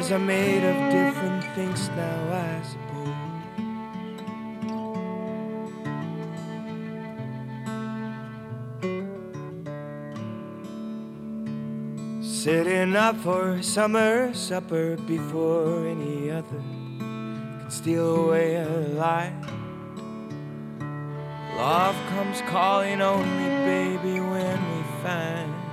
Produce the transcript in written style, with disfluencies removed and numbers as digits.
Stars are made of different things now, I suppose. Sitting up for summer supper before any other can steal away a light. Love comes calling only, baby, when we find